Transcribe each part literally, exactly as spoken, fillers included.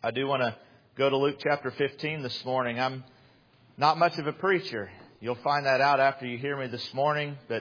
I do want to go to Luke chapter fifteen this morning. I'm not much of a preacher. You'll find that out after you hear me this morning. But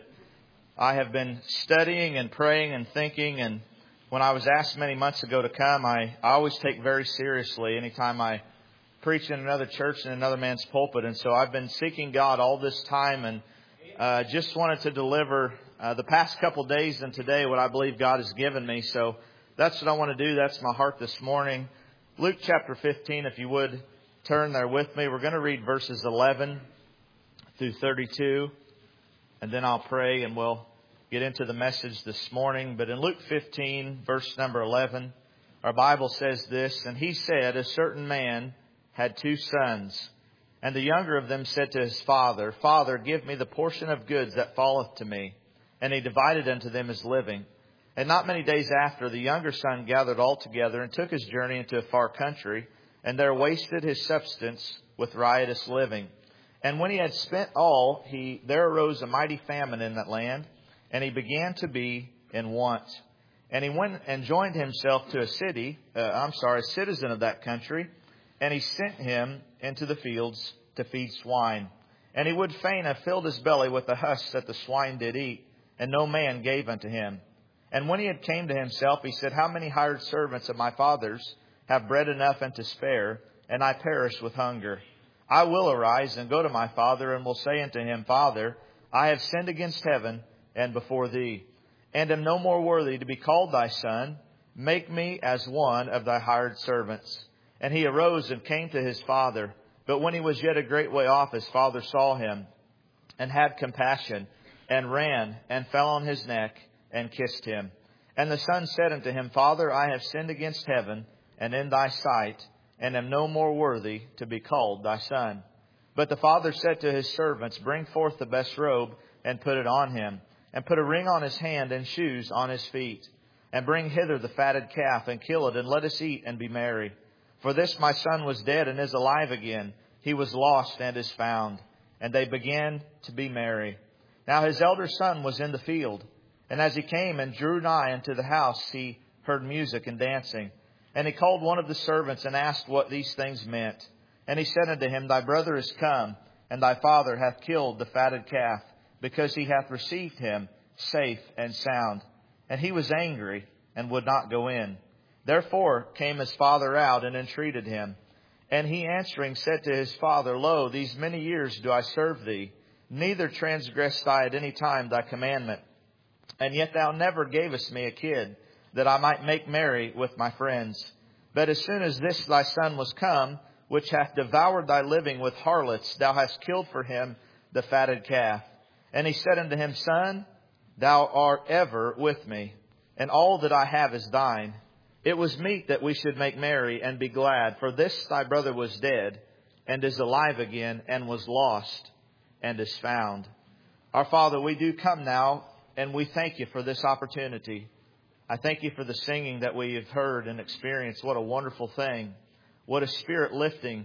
I have been studying and praying and thinking. And when I was asked many months ago to come, I, I always take very seriously anytime I preach in another church in another man's pulpit. And so I've been seeking God all this time and uh, just wanted to deliver uh, the past couple days and today what I believe God has given me. So that's what I want to do. That's my heart this morning. Luke chapter fifteen, if you would turn there with me. We're going to read verses eleven through thirty-two. And then I'll pray and we'll get into the message this morning. But in Luke fifteen, verse number eleven, our Bible says this, "And he said, a certain man had two sons. And the younger of them said to his father, Father, give me the portion of goods that falleth to me. And he divided unto them his living. And not many days after, the younger son gathered all together and took his journey into a far country, and there wasted his substance with riotous living. And when he had spent all, he there arose a mighty famine in that land, and he began to be in want. And he went and joined himself to a city, uh, I'm sorry, a citizen of that country, and he sent him into the fields to feed swine. And he would fain have filled his belly with the husk that the swine did eat, and no man gave unto him. And when he had came to himself, he said, How many hired servants of my father's have bread enough and to spare, and I perish with hunger? I will arise and go to my father, and will say unto him, Father, I have sinned against heaven and before thee, and am no more worthy to be called thy son. Make me as one of thy hired servants. And he arose and came to his father. But when he was yet a great way off, his father saw him, and had compassion, and ran, and fell on his neck, and kissed him. And the son said unto him, Father, I have sinned against heaven and in thy sight, and am no more worthy to be called thy son. But the father said to his servants, Bring forth the best robe, and put it on him, and put a ring on his hand, and shoes on his feet. And bring hither the fatted calf, and kill it, and let us eat and be merry. For this my son was dead, and is alive again. He was lost, and is found. And they began to be merry. Now his elder son was in the field. And as he came and drew nigh unto the house, he heard music and dancing. And he called one of the servants, and asked what these things meant. And he said unto him, Thy brother is come, and thy father hath killed the fatted calf, because he hath received him safe and sound. And he was angry, and would not go in. Therefore came his father out, and entreated him. And he answering said to his father, Lo, these many years do I serve thee, neither transgressed I at any time thy commandment. And yet thou never gavest me a kid, that I might make merry with my friends. But as soon as this thy son was come, which hath devoured thy living with harlots, thou hast killed for him the fatted calf. And he said unto him, Son, thou art ever with me, and all that I have is thine. It was meet that we should make merry and be glad, for this thy brother was dead, and is alive again, and was lost, and is found. Our Father, we do come now, and we thank you for this opportunity. I thank you for the singing that we have heard and experienced. What a wonderful thing. What a spirit-lifting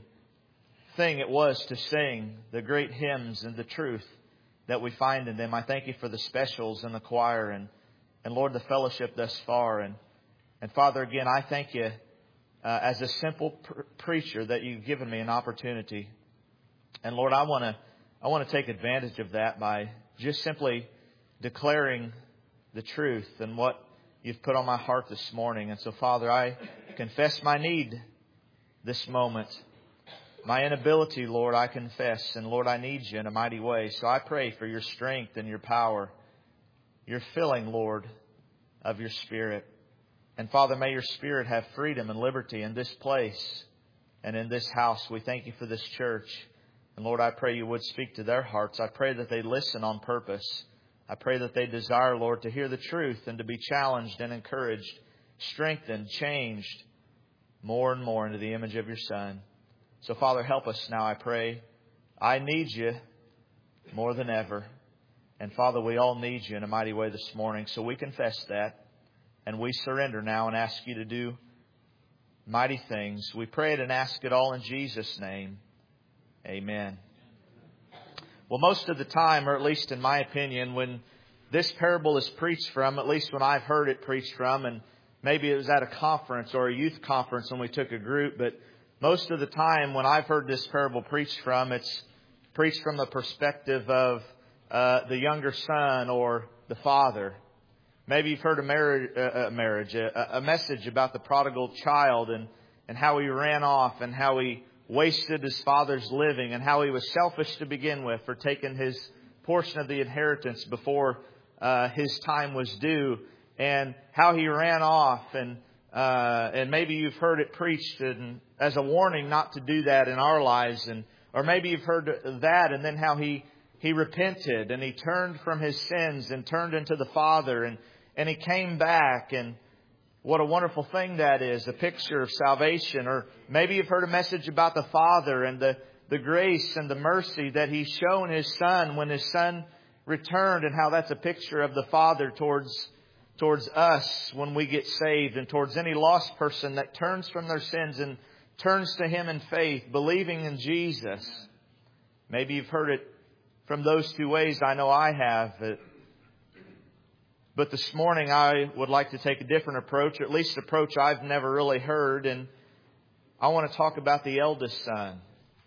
thing it was to sing the great hymns and the truth that we find in them. I thank you for the specials and the choir and, and Lord, the fellowship thus far. And, and Father, again, I thank you uh, as a simple pr- preacher that you've given me an opportunity. And Lord, I want to I want to take advantage of that by just simply declaring the truth and what you've put on my heart this morning. And so, Father, I confess my need this moment. My inability, Lord, I confess. And Lord, I need you in a mighty way. So I pray for your strength and your power, your filling, Lord, of your Spirit. And Father, may your Spirit have freedom and liberty in this place and in this house. We thank you for this church. And Lord, I pray you would speak to their hearts. I pray that they listen on purpose. I pray that they desire, Lord, to hear the truth and to be challenged and encouraged, strengthened, changed more and more into the image of your Son. So, Father, help us now, I pray. I need you more than ever. And, Father, we all need you in a mighty way this morning. So we confess that. And we surrender now and ask you to do mighty things. We pray it and ask it all in Jesus' name. Amen. Well, most of the time, or at least in my opinion, when this parable is preached from, at least when I've heard it preached from, and maybe it was at a conference or a youth conference when we took a group, but most of the time when I've heard this parable preached from, it's preached from the perspective of uh, the younger son or the father. Maybe you've heard a marriage, uh, a, marriage a, a message about the prodigal child and, and how he ran off and how he wasted his father's living and how he was selfish to begin with for taking his portion of the inheritance before uh, his time was due, and how he ran off. And uh, and maybe you've heard it preached and, as a warning not to do that in our lives. And or maybe you've heard that, and then how he, he repented and he turned from his sins and turned into the Father, and, and he came back. And what a wonderful thing that is, a picture of salvation. Or maybe you've heard a message about the Father and the, the grace and the mercy that He's shown His Son when His Son returned, and how that's a picture of the Father towards, towards us when we get saved, and towards any lost person that turns from their sins and turns to Him in faith, believing in Jesus. Maybe you've heard it from those two ways. I know I have. But this morning I would like to take a different approach, or at least an approach I've never really heard. And I want to talk about the eldest son.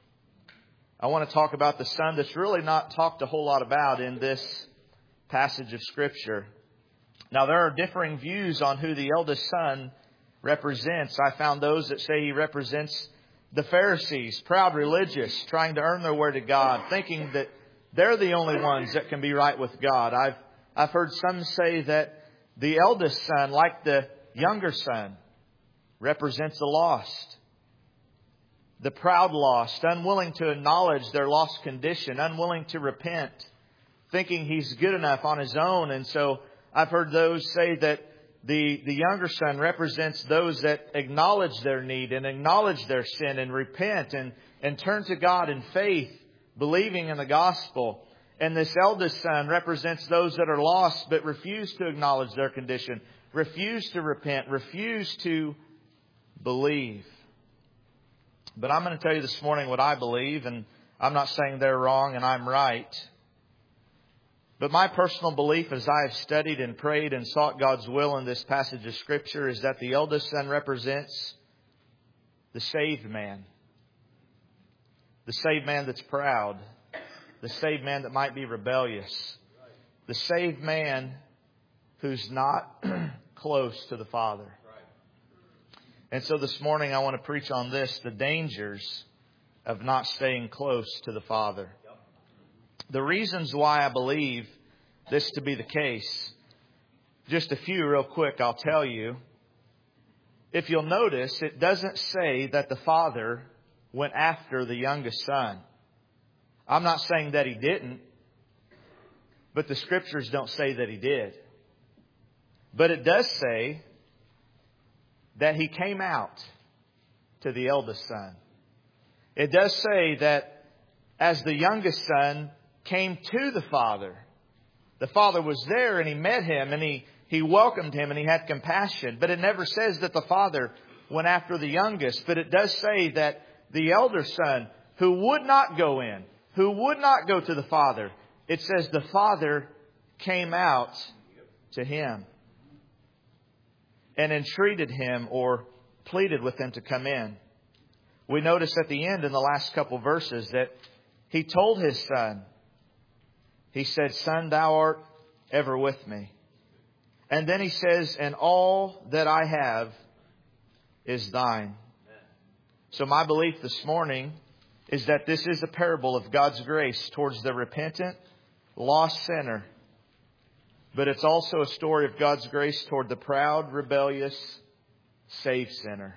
I want to talk about the son that's really not talked a whole lot about in this passage of Scripture. Now, there are differing views on who the eldest son represents. I found those that say he represents the Pharisees, proud religious, trying to earn their way to God, thinking that they're the only ones that can be right with God. I've I've heard some say that the eldest son, like the younger son, represents the lost. The proud lost, unwilling to acknowledge their lost condition, unwilling to repent, thinking he's good enough on his own. And so I've heard those say that the, the younger son represents those that acknowledge their need and acknowledge their sin and repent and, and turn to God in faith, believing in the gospel. And this eldest son represents those that are lost but refuse to acknowledge their condition, refuse to repent, refuse to believe. But I'm going to tell you this morning what I believe, and I'm not saying they're wrong and I'm right. But my personal belief, as I have studied and prayed and sought God's will in this passage of Scripture, is that the eldest son represents the saved man. The saved man that's proud. The saved man that might be rebellious. The saved man who's not close to the Father. And so this morning I want to preach on this, the dangers of not staying close to the Father. The reasons why I believe this to be the case, just a few real quick I'll tell you. If you'll notice, it doesn't say that the Father went after the youngest son. I'm not saying that He didn't, but the Scriptures don't say that He did. But it does say that He came out to the eldest son. It does say that as the youngest son came to the Father, the Father was there and He met him and He, he welcomed him and He had compassion. But it never says that the Father went after the youngest. But it does say that the elder son who would not go in, who would not go to the Father, it says the Father came out to him and entreated him or pleaded with him to come in. We notice at the end in the last couple verses that He told His son, He said, "Son, thou art ever with me." And then He says, "And all that I have is thine." So my belief this morning is that this is a parable of God's grace towards the repentant, lost sinner. But it's also a story of God's grace toward the proud, rebellious, saved sinner.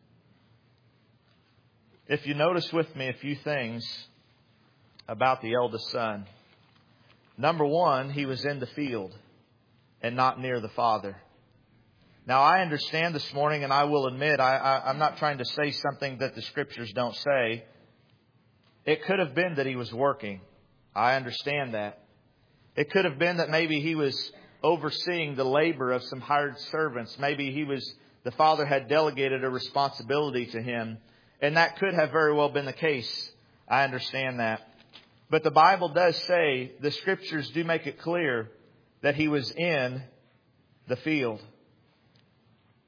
If you notice with me a few things about the eldest son. Number one, he was in the field and not near the Father. Now, I understand this morning, and I will admit, I, I, I'm not trying to say something that the Scriptures don't say. It could have been that he was working. I understand that. It could have been that maybe he was overseeing the labor of some hired servants. Maybe he was, the Father had delegated a responsibility to him. And that could have very well been the case. I understand that. But the Bible does say, the Scriptures do make it clear that he was in the field.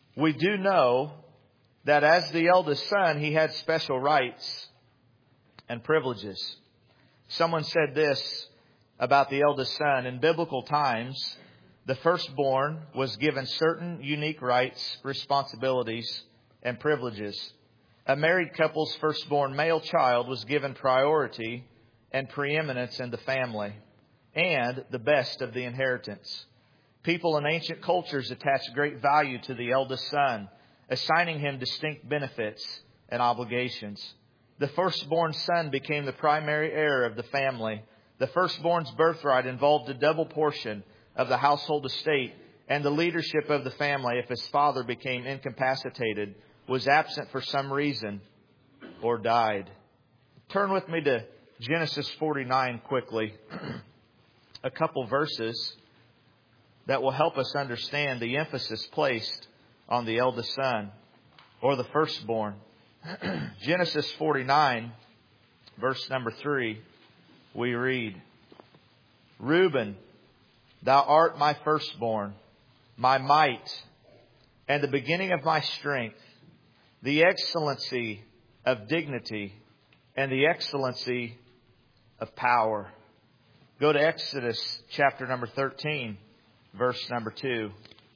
we do know that as the eldest son, he had special rights and privileges. Someone said this about the eldest son. In biblical times, the firstborn was given certain unique rights, responsibilities, and privileges. A married couple's firstborn male child was given priority and preeminence in the family and the best of the inheritance. People in ancient cultures attached great value to the eldest son, assigning him distinct benefits and obligations. The firstborn son became the primary heir of the family. The firstborn's birthright involved a double portion of the household estate and the leadership of the family if his father became incapacitated, was absent for some reason, or died. Turn with me to Genesis forty-nine quickly. A couple verses that will help us understand the emphasis placed on the eldest son or the firstborn. Genesis forty-nine, verse number three, we read, Reuben, thou art my firstborn, my might, and the beginning of my strength, the excellency of dignity, and the excellency of power. Go to Exodus chapter number thirteen, verse number two.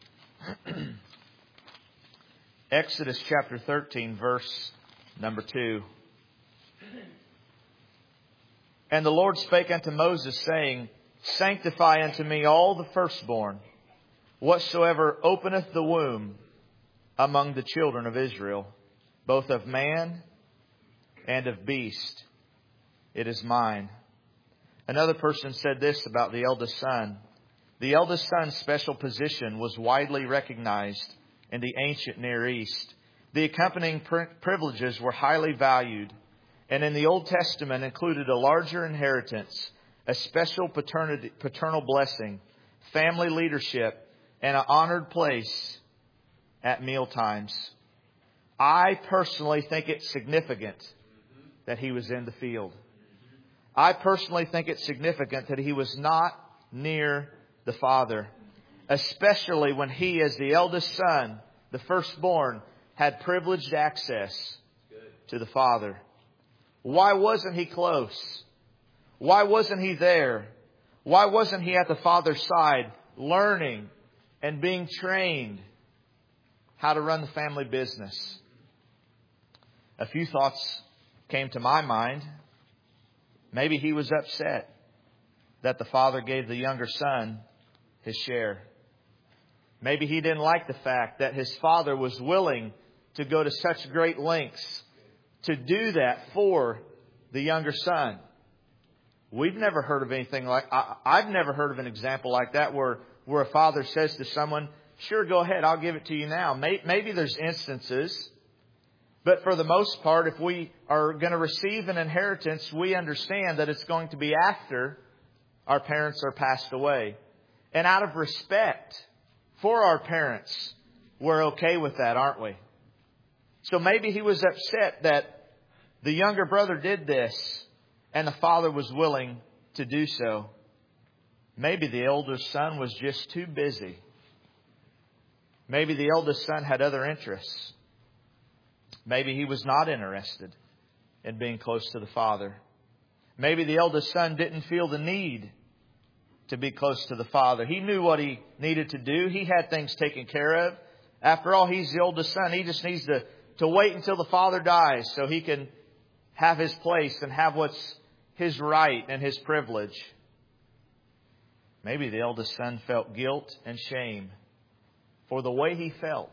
Exodus chapter thirteen, verse number two. And the Lord spake unto Moses, saying, Sanctify unto me all the firstborn, whatsoever openeth the womb among the children of Israel, both of man and of beast. It is mine. Another person said this about the eldest son. The eldest son's special position was widely recognized in the ancient Near East. The accompanying privileges were highly valued, and in the Old Testament included a larger inheritance, a special paternity, paternal blessing, family leadership, and an honored place at meal times. I personally think it's significant that he was in the field. I personally think it's significant that he was not near the father, especially when he, as the eldest son, the firstborn, had privileged access to the father. Why wasn't he close? Why wasn't he there? Why wasn't he at the father's side, learning and being trained how to run the family business? A few thoughts came to my mind. Maybe he was upset that the father gave the younger son his share. Maybe he didn't like the fact that his father was willing to go to such great lengths to do that for the younger son. We've never heard of anything like, I, I've never heard of an example like that where, where a father says to someone, sure, go ahead, I'll give it to you now. Maybe, maybe there's instances, but for the most part, if we are going to receive an inheritance, we understand that it's going to be after our parents are passed away. And out of respect for our parents, we're okay with that, aren't we? So maybe he was upset that the younger brother did this and the father was willing to do so. Maybe the elder son was just too busy. Maybe the eldest son had other interests. Maybe he was not interested in being close to the father. Maybe the eldest son didn't feel the need to be close to the father. He knew what he needed to do. He had things taken care of. After all, he's the oldest son. He just needs to, to wait until the father dies so he can have his place and have what's his right and his privilege. Maybe the eldest son felt guilt and shame for the way he felt.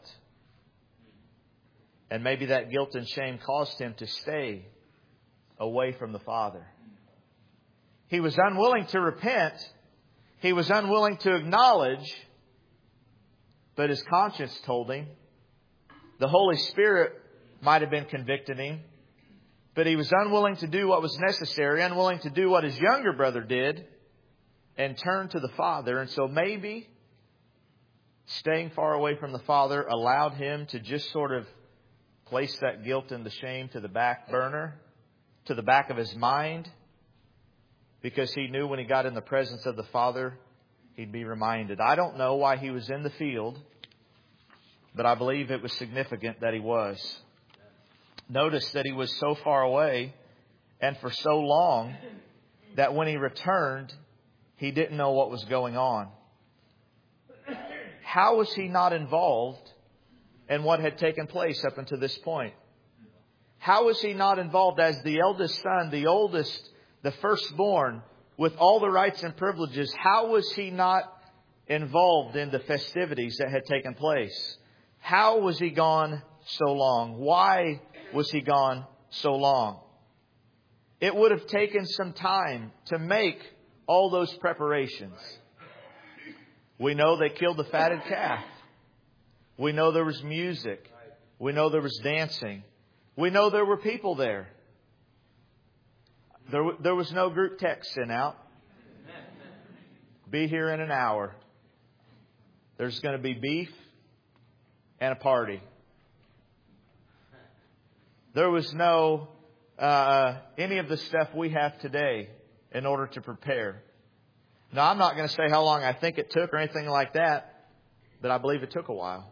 And maybe that guilt and shame caused him to stay away from the father. He was unwilling to repent. He was unwilling to acknowledge. But his conscience told him. The Holy Spirit might have been convicting him. But he was unwilling to do what was necessary, unwilling to do what his younger brother did, and turn to the father. And so maybe staying far away from the father allowed him to just sort of place that guilt and the shame to the back burner, to the back of his mind, because he knew when he got in the presence of the father, he'd be reminded. I don't know why he was in the field. but I believe it was significant that he was. Notice that he was so far away and for so long that when he returned, he didn't know what was going on. How was he not involved in what had taken place up until this point? How was he not involved as the eldest son, the oldest, the firstborn, with all the rights and privileges? How was he not involved in the festivities that had taken place? How was he gone so long? Why was he gone so long? It would have taken some time to make all those preparations. We know they killed the fatted calf. We know there was music. We know there was dancing. We know there were people there. There, there was no group text sent out. Be here in an hour. There's going to be beef and a party. There was no uh, any of the stuff we have today in order to prepare. Now, I'm not going to say how long I think it took or anything like that, but I believe it took a while.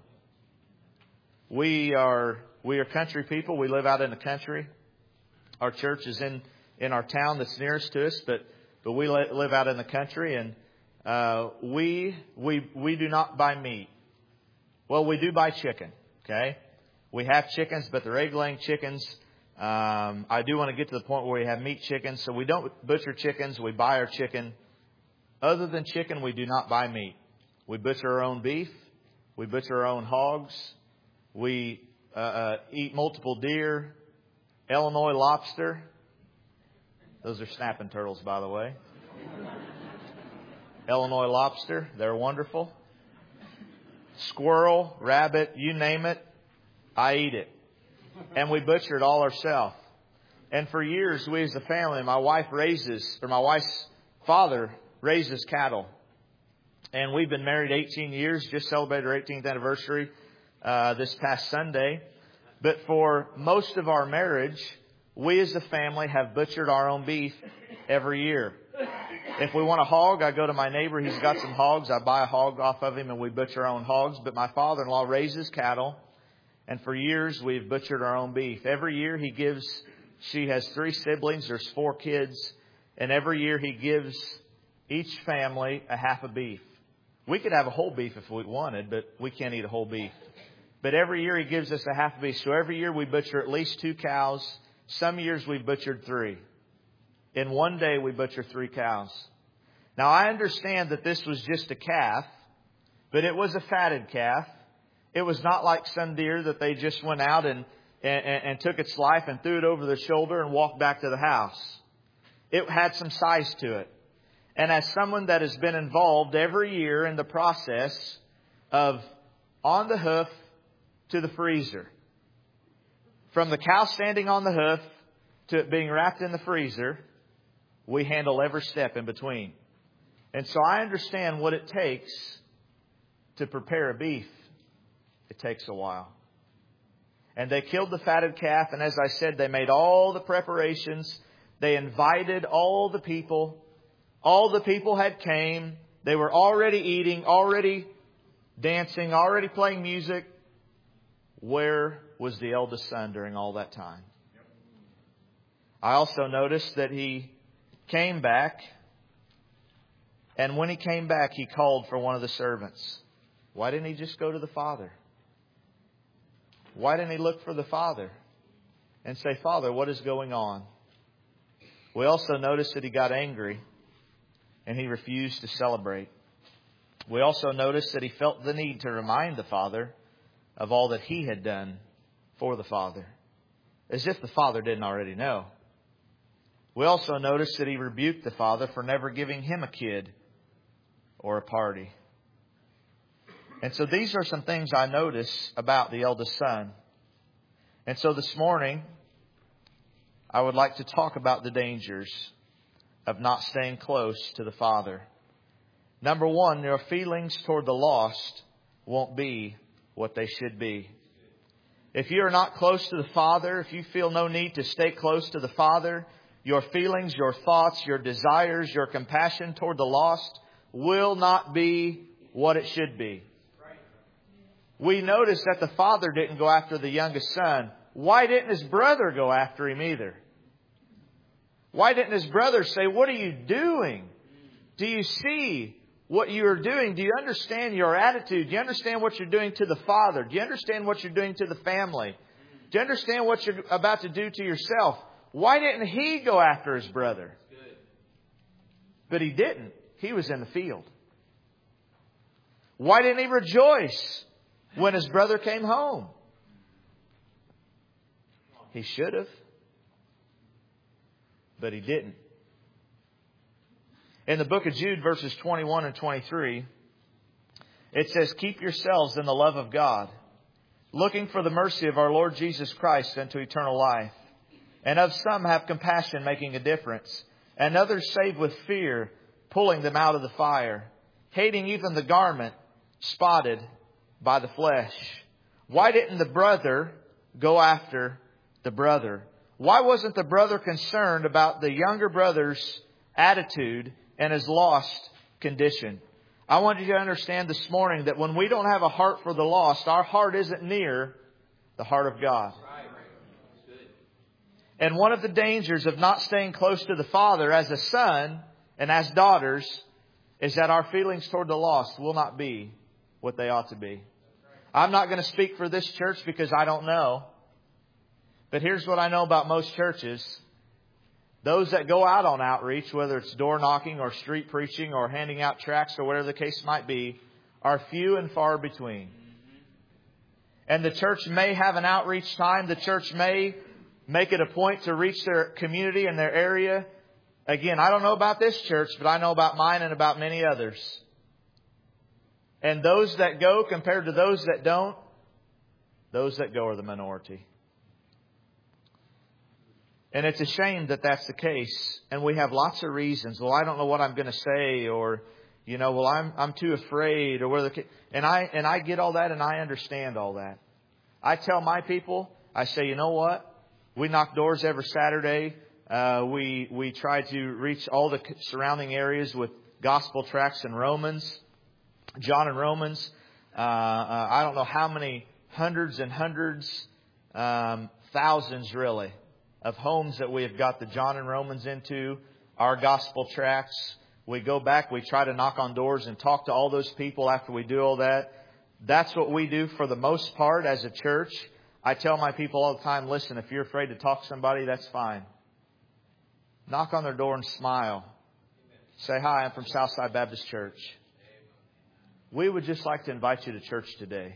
We are we are country people. We live out in the country. Our church is in, in our town that's nearest to us, but but we live out in the country, and uh, we we we do not buy meat. Well, we do buy chicken. Okay, we have chickens, but they're egg-laying chickens. Um, I do want to get to the point where we have meat chickens, so we don't butcher chickens. We buy our chicken. Other than chicken, we do not buy meat. We butcher our own beef. We butcher our own hogs. We uh, uh, eat multiple deer, Illinois lobster. Those are snapping turtles, by the way. Illinois lobster, they're wonderful. Squirrel, rabbit, you name it, I eat it. And we butcher it all ourselves. And for years, we as a family, my wife raises, or my wife's father raises cattle. And we've been married eighteen years, just celebrated our eighteenth anniversary uh, this past Sunday. But for most of our marriage, we as a family have butchered our own beef every year. If we want a hog, I go to my neighbor. He's got some hogs. I buy a hog off of him and we butcher our own hogs. But my father-in-law raises cattle. And for years, we've butchered our own beef. Every year he gives, she has three siblings. There's four kids. And every year he gives each family a half a beef. We could have a whole beef if we wanted, but we can't eat a whole beef. But every year he gives us a half a beef. So every year we butcher at least two cows. Some years we butchered three. In one day we butcher three cows. Now I understand that this was just a calf, but it was a fatted calf. It was not like some deer that they just went out and, and, and took its life and threw it over their shoulder and walked back to the house. It had some size to it. And as someone that has been involved every year in the process of on the hoof to the freezer, from the cow standing on the hoof to it being wrapped in the freezer, we handle every step in between. And so I understand what it takes to prepare a beef. It takes a while. And they killed the fatted calf. And as I said, they made all the preparations. They invited all the people. All the people had came. They were already eating, already dancing, already playing music. Where was the eldest son during all that time? I also noticed that he came back. And when he came back, he called for one of the servants. Why didn't he just go to the father? Why didn't he look for the father and say, Father, what is going on? We also noticed that he got angry and he refused to celebrate. We also noticed that he felt the need to remind the father of all that he had done for the father, as if the father didn't already know. We also noticed that he rebuked the father for never giving him a kid or a party. And so these are some things I notice about the eldest son. And so this morning, I would like to talk about the dangers of not staying close to the Father. Number one, your feelings toward the lost won't be what they should be. If you are not close to the Father, if you feel no need to stay close to the Father, your feelings, your thoughts, your desires, your compassion toward the lost will not be what it should be. we notice that the father didn't go after the youngest son. Why didn't his brother go after him either? Why didn't his brother say, what are you doing? Do you see what you are doing? Do you understand your attitude? Do you understand what you're doing to the father? Do you understand what you're doing to the family? Do you understand what you're about to do to yourself? Why didn't he go after his brother? But he didn't. He was in the field. Why didn't he rejoice when his brother came home? He should have. But he didn't. In the book of Jude, verses twenty-one and twenty-three, it says, keep yourselves in the love of God, looking for the mercy of our Lord Jesus Christ unto eternal life. And of some have compassion, making a difference, and others save with fear, pulling them out of the fire, hating even the garment spotted by the flesh. Why didn't the brother go after the brother? Why wasn't the brother concerned about the younger brother's attitude and his lost condition? I want you to understand this morning that when we don't have a heart for the lost, our heart isn't near the heart of God. And one of the dangers of not staying close to the Father as a son and as daughters is that our feelings toward the lost will not be what they ought to be. I'm not going to speak for this church because I don't know. But here's what I know about most churches. Those that go out on outreach, whether it's door knocking or street preaching or handing out tracts or whatever the case might be, are few and far between. And the church may have an outreach time. The church may make it a point to reach their community and their area. Again, I don't know about this church, but I know about mine and about many others. And those that go compared to those that don't, those that go are the minority. And it's a shame that that's the case. And we have lots of reasons. Well, I don't know what I'm going to say, or, you know, well, I'm I'm too afraid, or whether. And I and I get all that, and I understand all that. I tell my people, I say, you know what? We knock doors every Saturday. Uh, we we try to reach all the surrounding areas with gospel tracts in Romans, John and Romans. Uh, uh, I don't know how many hundreds and hundreds, um, thousands really, of homes that we have got the John and Romans into, our gospel tracts. We go back, we try to knock on doors and talk to all those people after we do all that. That's what we do for the most part as a church. I tell my people all the time, listen, if you're afraid to talk to somebody, that's fine. Knock on their door and smile. Say, hi, I'm from Southside Baptist Church. We would just like to invite you to church today.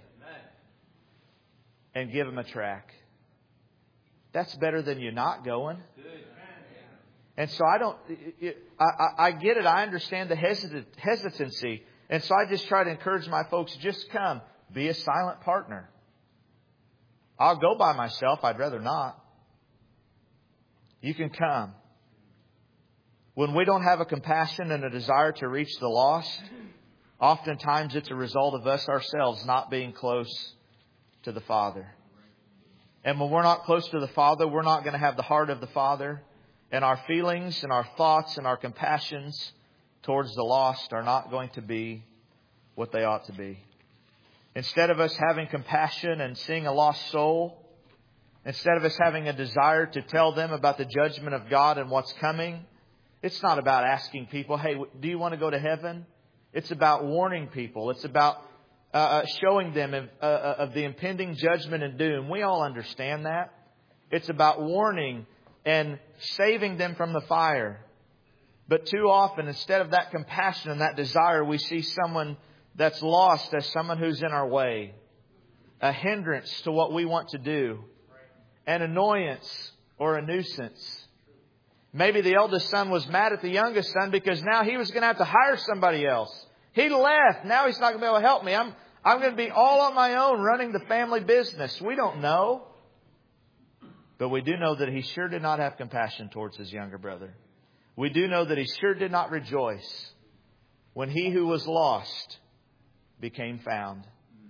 And give them a tract. That's better than you not going. And so I don't, I, I, I get it. I understand the hesitant, hesitancy. And so I just try to encourage my folks, just come. Be a silent partner. I'll go by myself. I'd rather not. You can come. When we don't have a compassion and a desire to reach the lost, oftentimes it's a result of us ourselves not being close to the Father. And when we're not close to the Father, we're not going to have the heart of the Father. And our feelings and our thoughts and our compassions towards the lost are not going to be what they ought to be. Instead of us having compassion and seeing a lost soul, instead of us having a desire to tell them about the judgment of God and what's coming, it's not about asking people, hey, do you want to go to heaven? It's about warning people. It's about uh, showing them of, uh, of the impending judgment and doom. We all understand that. It's about warning and saving them from the fire. But too often, instead of that compassion and that desire, we see someone that's lost as someone who's in our way, a hindrance to what we want to do, an annoyance or a nuisance. Maybe the eldest son was mad at the youngest son because now he was going to have to hire somebody else. He left. Now he's not going to be able to help me. I'm, I'm going to be all on my own running the family business. We don't know. But we do know that he sure did not have compassion towards his younger brother. We do know that he sure did not rejoice when he who was lost became found.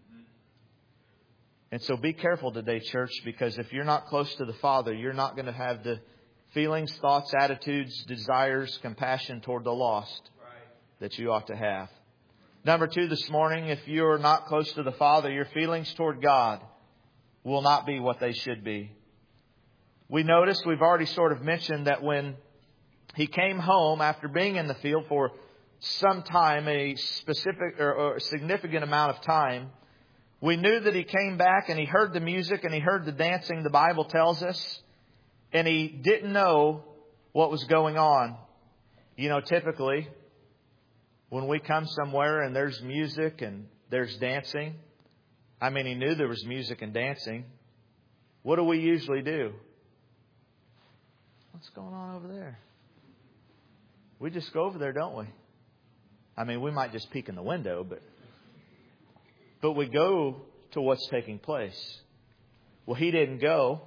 And so be careful today, church, because if you're not close to the Father, you're not going to have the feelings, thoughts, attitudes, desires, compassion toward the lost that you ought to have. Number two this morning, if you're not close to the Father, your feelings toward God will not be what they should be. We noticed, we've already sort of mentioned that when He came home after being in the field for some time, a specific or, or significant amount of time, we knew that He came back and He heard the music and He heard the dancing, the Bible tells us, and He didn't know what was going on. You know, typically, when we come somewhere and there's music and there's dancing, I mean, He knew there was music and dancing. What do we usually do? What's going on over there? We just go over there, don't we? I mean, we might just peek in the window, but but we go to what's taking place. Well, He didn't go.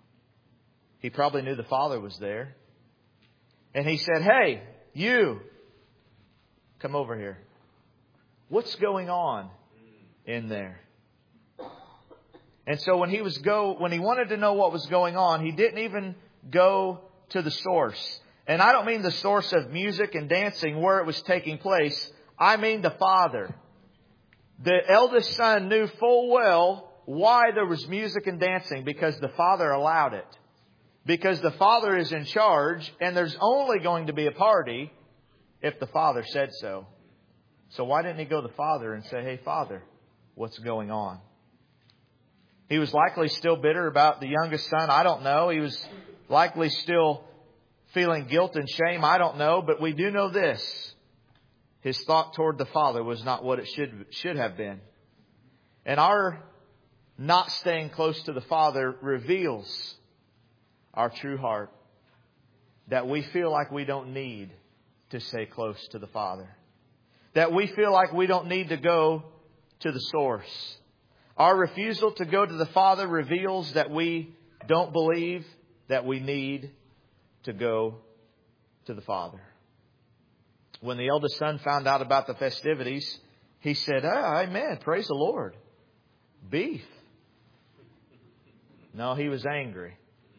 He probably knew the Father was there. And He said, "Hey, you, come over here. What's going on in there?" And so when he was go, when he wanted to know what was going on, he didn't even go to the source. And I don't mean the source of music and dancing where it was taking place. I mean the Father. The eldest son knew full well why there was music and dancing, because the Father allowed it. Because the Father is in charge, and there's only going to be a party if the Father said so. So why didn't he go to the Father and say, "Hey, Father, what's going on?" He was likely still bitter about the youngest son. I don't know. He was likely still feeling guilt and shame. I don't know. But we do know this. His thought toward the Father was not what it should, should have been. And our not staying close to the Father reveals our true heart. That we feel like we don't need to stay close to the Father. That we feel like we don't need to go to the source. Our refusal to go to the Father reveals that we don't believe that we need to go to the Father. When the eldest son found out about the festivities, he said, "Oh, amen, praise the Lord. Beef." No, he was angry.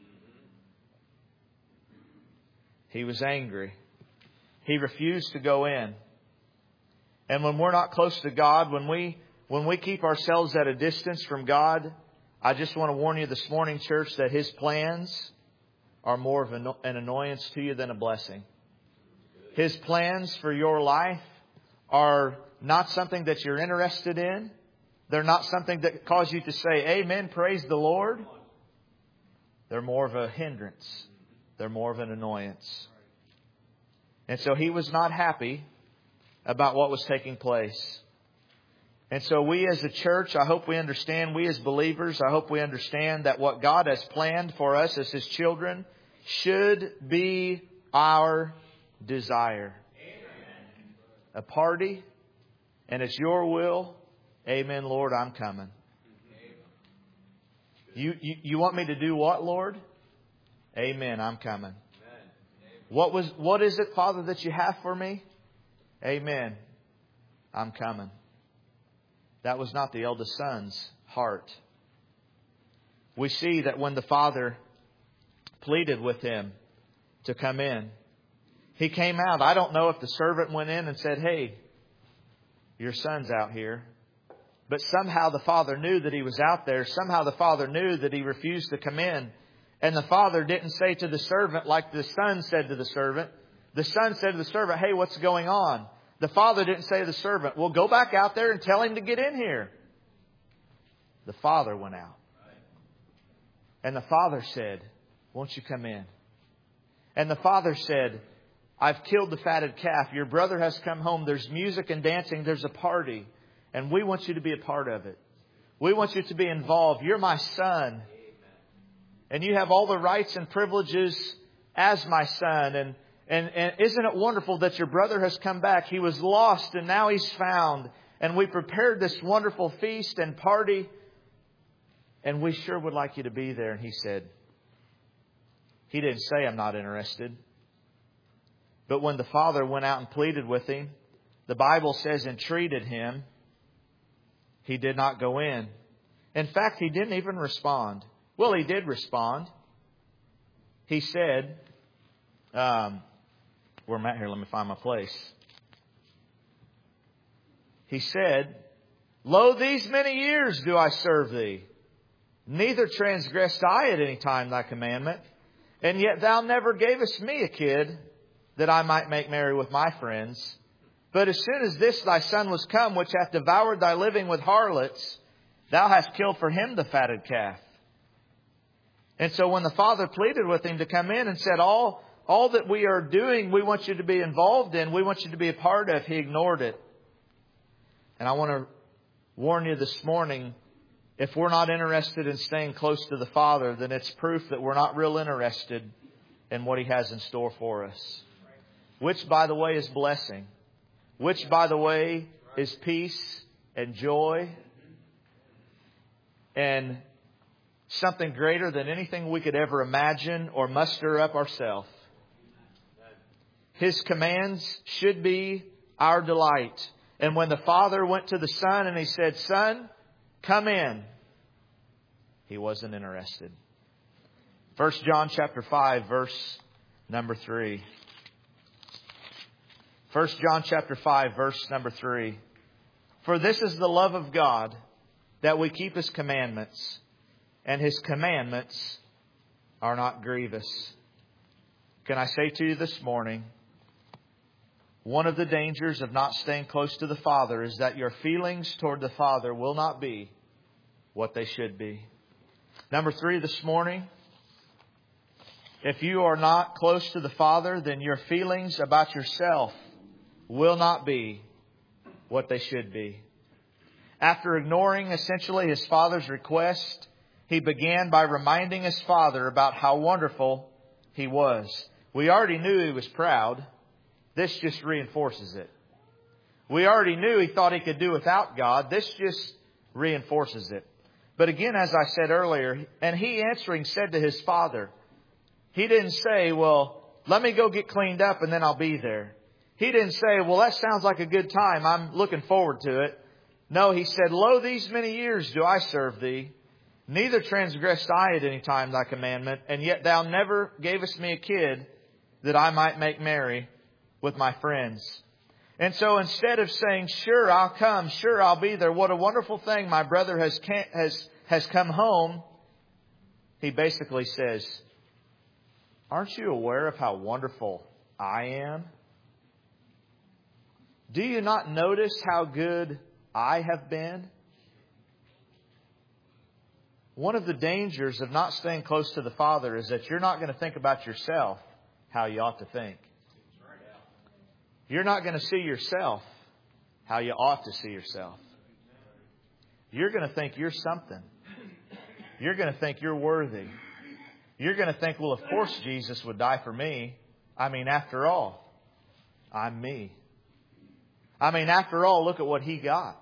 He was angry. He refused to go in. And when we're not close to God, when we when we keep ourselves at a distance from God, I just want to warn you this morning, church, that His plans are more of an annoyance to you than a blessing. His plans for your life are not something that you're interested in. They're not something that cause you to say, "Amen, praise the Lord." They're more of a hindrance. They're more of an annoyance. And so he was not happy about what was taking place. And so we as a church, I hope we understand, we as believers, I hope we understand that what God has planned for us as His children should be our desire. Amen. A party, and it's your will. Amen, Lord, I'm coming. You, you, you want me to do what, Lord? Amen, I'm coming. What was, what is it, Father, that you have for me? Amen, I'm coming. That was not the eldest son's heart. We see that when the Father pleaded with him to come in, he came out. I don't know if the servant went in and said, "Hey, your son's out here." But somehow the Father knew that he was out there. Somehow the Father knew that he refused to come in. And the Father didn't say to the servant like the Son said to the servant. The Son said to the servant, "Hey, what's going on?" The Father didn't say to the servant, "Well, go back out there and tell him to get in here." The Father went out. And the Father said, "Won't you come in?" And the Father said, "I've killed the fatted calf. Your brother has come home. There's music and dancing. There's a party. And we want you to be a part of it. We want you to be involved. You're my son. And you have all the rights and privileges as my son. And, and, and isn't it wonderful that your brother has come back? He was lost and now he's found. And we prepared this wonderful feast and party. And we sure would like you to be there." And he said, he didn't say, "I'm not interested." But when the Father went out and pleaded with him, the Bible says entreated him, he did not go in. In fact, he didn't even respond. Well, he did respond. He said, um, where I'm at here, let me find my place. He said, Lo, these many years do I serve Thee. Neither transgressed I at any time Thy commandment. And yet Thou never gavest me a kid that I might make merry with my friends. But as soon as this Thy Son was come, which hath devoured Thy living with harlots, Thou hast killed for him the fatted calf. And so when the father pleaded with him to come in and said, all, all that we are doing, we want you to be involved in, we want you to be a part of, he ignored it. And I want to warn you this morning, if we're not interested in staying close to the Father, then it's proof that we're not real interested in what He has in store for us. Which, by the way, is blessing. Which, by the way, is peace and joy. And something greater than anything we could ever imagine or muster up ourselves. His commands should be our delight. And when the Father went to the Son and He said, Son, come in, He wasn't interested. First John chapter five, verse number three. First John chapter five, verse number three. For this is the love of God, that we keep His commandments, and His commandments are not grievous. Can I say to you this morning, one of the dangers of not staying close to the Father is that your feelings toward the Father will not be what they should be. Number three this morning, if you are not close to the Father, then your feelings about yourself will not be what they should be. After ignoring essentially his Father's request, he began by reminding his Father about how wonderful he was. We already knew he was proud. This just reinforces it. We already knew he thought he could do without God. This just reinforces it. But again, as I said earlier, and he answering said to his Father, he didn't say, well, let me go get cleaned up and then I'll be there. He didn't say, well, that sounds like a good time. I'm looking forward to it. No, he said, Lo, these many years do I serve Thee. Neither transgressed I at any time Thy commandment, and yet Thou never gavest me a kid that I might make merry with my friends. And so instead of saying, sure, I'll come, sure, I'll be there, what a wonderful thing, my brother has has has come home, he basically says, aren't you aware of how wonderful I am? Do you not notice how good I have been? One of the dangers of not staying close to the Father is that you're not going to think about yourself how you ought to think. You're not going to see yourself how you ought to see yourself. You're going to think you're something. You're going to think you're worthy. You're going to think, well, of course Jesus would die for me. I mean, after all, I'm me. I mean, after all, look at what He got.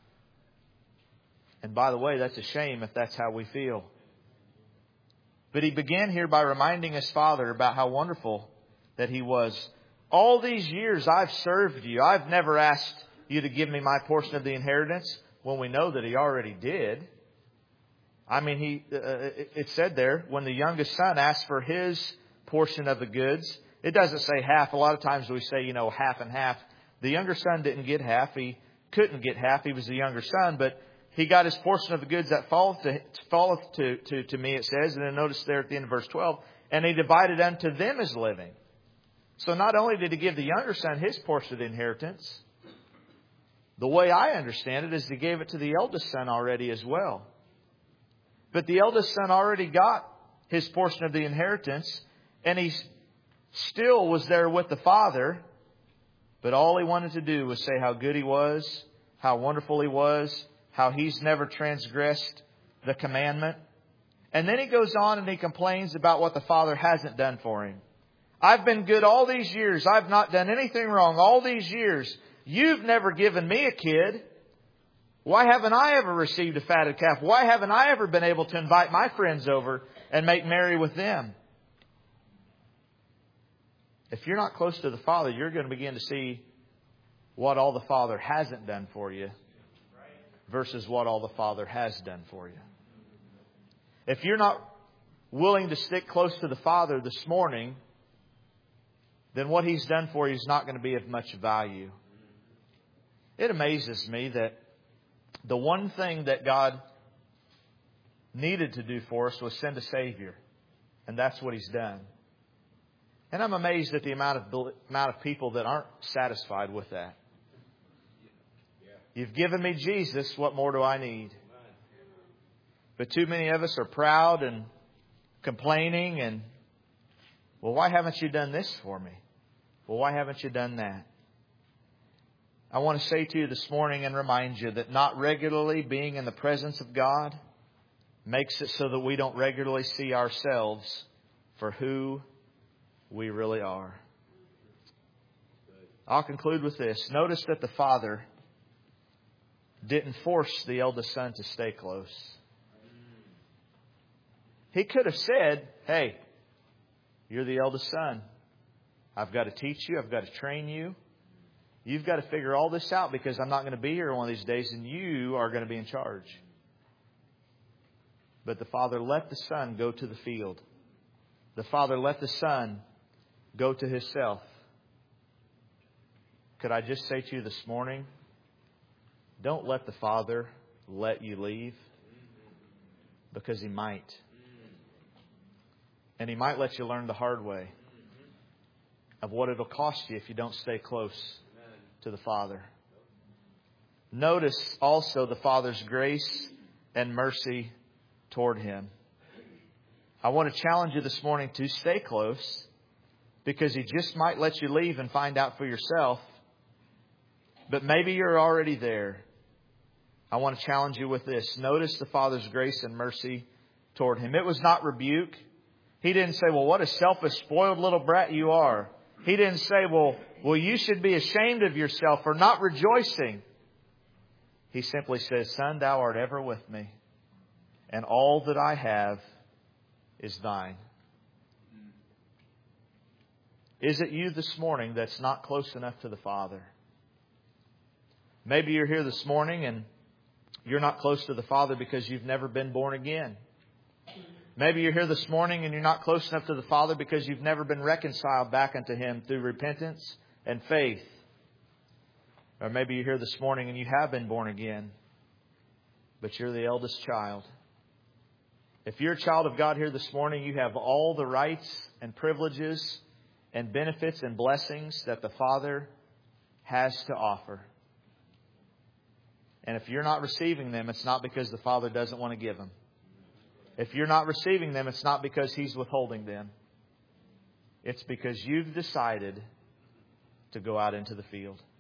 And by the way, that's a shame if that's how we feel. But he began here by reminding his Father about how wonderful that He was. All these years I've served you. I've never asked you to give me my portion of the inheritance, when we know that He already did. I mean, he uh, it said there, when the youngest son asked for his portion of the goods, it doesn't say half. A lot of times we say, you know, half and half. The younger son didn't get half. He couldn't get half. He was the younger son, but he got his portion of the goods that falleth to, falleth to, to, to me, it says. And then notice there at the end of verse twelve, and he divided unto them his living. So not only did he give the younger son his portion of the inheritance, the way I understand it is he gave it to the eldest son already as well. But the eldest son already got his portion of the inheritance, and he still was there with the Father. But all he wanted to do was say how good He was, how wonderful He was, how He's never transgressed the commandment. And then he goes on and he complains about what the Father hasn't done for him. I've been good all these years. I've not done anything wrong all these years. You've never given me a kid. Why haven't I ever received a fatted calf? Why haven't I ever been able to invite my friends over and make merry with them? If you're not close to the Father, you're going to begin to see what all the Father hasn't done for you versus what all the Father has done for you. If you're not willing to stick close to the Father this morning, then what He's done for you is not going to be of much value. It amazes me that the one thing that God needed to do for us was send a Savior. And that's what He's done. And I'm amazed at the amount of amount of people that aren't satisfied with that. You've given me Jesus, what more do I need? But too many of us are proud and complaining and, well, why haven't you done this for me? Well, why haven't you done that? I want to say to you this morning and remind you that not regularly being in the presence of God makes it so that we don't regularly see ourselves for who we really are. I'll conclude with this. Notice that the Father didn't force the eldest son to stay close. He could have said, hey, you're the eldest son. I've got to teach you. I've got to train you. You've got to figure all this out because I'm not going to be here one of these days and you are going to be in charge. But the Father let the Son go to the field. The Father let the Son go to Himself. Could I just say to you this morning, don't let the Father let you leave, because He might. And He might let you learn the hard way of what it'll cost you if you don't stay close to the Father. Notice also the Father's grace and mercy toward Him. I want to challenge you this morning to stay close, because He just might let you leave and find out for yourself. But maybe you're already there. I want to challenge you with this. Notice the Father's grace and mercy toward Him. It was not rebuke. He didn't say, well, what a selfish, spoiled little brat you are. He didn't say, well, well, you should be ashamed of yourself for not rejoicing. He simply says, Son, thou art ever with me, and all that I have is thine. Is it you this morning that's not close enough to the Father? Maybe you're here this morning and you're not close to the Father because you've never been born again. Maybe you're here this morning and you're not close enough to the Father because you've never been reconciled back unto Him through repentance and faith. Or maybe you're here this morning and you have been born again, but you're the eldest child. If you're a child of God here this morning, you have all the rights and privileges and benefits and blessings that the Father has to offer. And if you're not receiving them, it's not because the Father doesn't want to give them. If you're not receiving them, it's not because He's withholding them. It's because you've decided to go out into the field.